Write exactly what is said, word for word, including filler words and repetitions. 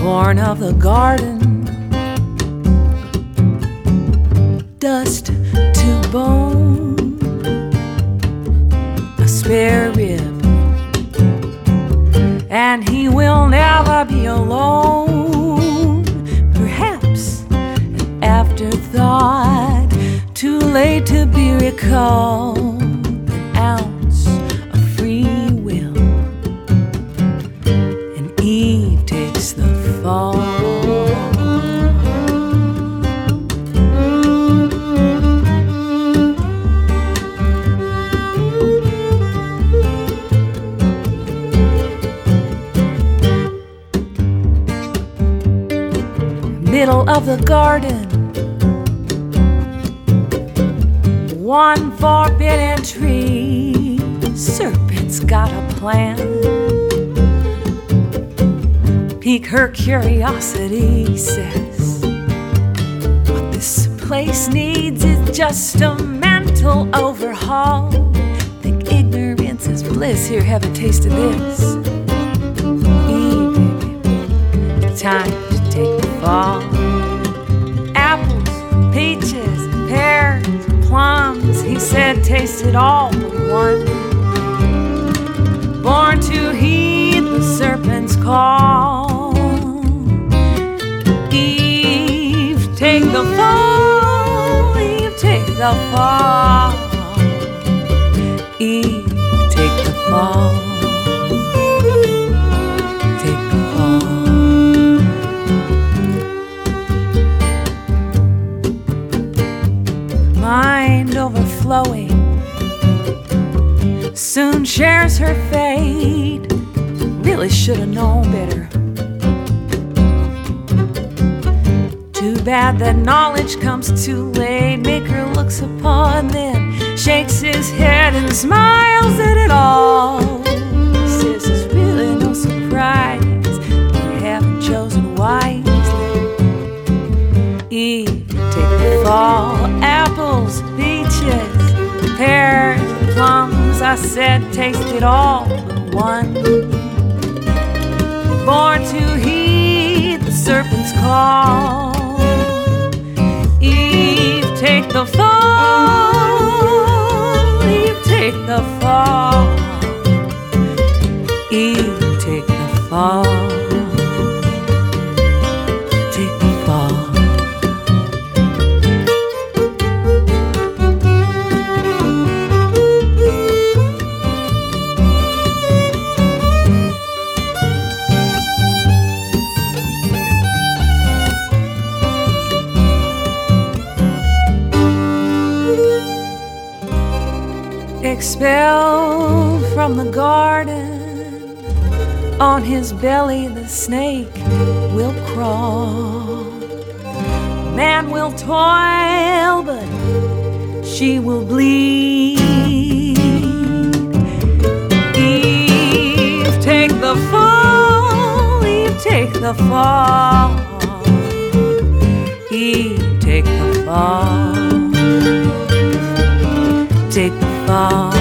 born of the garden, dust to bone, a spare rib, and he will never be alone. Perhaps an afterthought, too late to be recalled. An ounce of free will, and Eve takes the fall. Middle of the garden, one forbidden tree. Serpent's got a plan. Pique her curiosity, says. What this place needs is just a mental overhaul. Think ignorance is bliss. Here, have a taste of this. Eve, time to take the fall. Apples, peaches, pears, plums, he said, taste it all but one. Born to heed the serpent's call. Eve, take the fall. Eve, take the fall. Eve, take the fall. Take the fall. Mind overflowing, soon shares her fate. Really should have known better. Too bad that knowledge comes too late. Maker looks upon them, shakes his head and smiles at it all. Says it's really no surprise you haven't chosen wisely. Eve, take the fall. Apples, peaches, pears, plums, I said, taste it all but one. Born to heed the serpent's call. Eve, take the fall. Eve, take the fall. Eve, take the fall. Take the fall. Expelled from the garden, on his belly the snake will crawl. Man will toil, but she will bleed. Eve, take the fall. Eve, take the fall. Eve, take the fall. Take the fall.